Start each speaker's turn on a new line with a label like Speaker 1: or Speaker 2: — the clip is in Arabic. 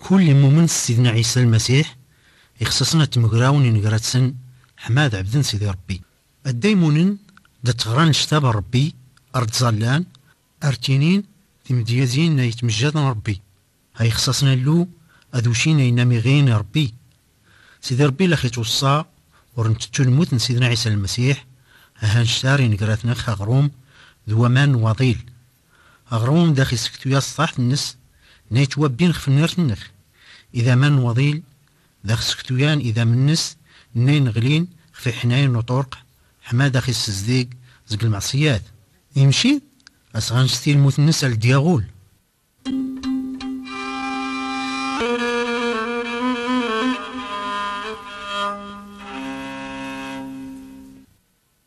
Speaker 1: كل مؤمن سيدنا عيسى المسيح يخصصنا تمقراون ينقراتسن حماد عبدن سيدي ربي الدايمونن دا تغران شتاب ربي أرض زالان أرتينين تمديازين يتمجدن ربي هاي خصصنا اللو أدوشين ينامي غين ربي سيدي ربي لخي توصى ورنتتو الموت سيدنا عيسى المسيح هان شتاري نقراتنا خغروم ذومان وضيل أغروم داخل سكتو يا الصاحت النس نيت وابين خفنيرت النخ إذا من وضيل داخل سكتويان إذا من نس نين غلين في حناين وطرق حما داخل السزديق زق المعصيات يمشي أسغان ستيل موت النس الدياغول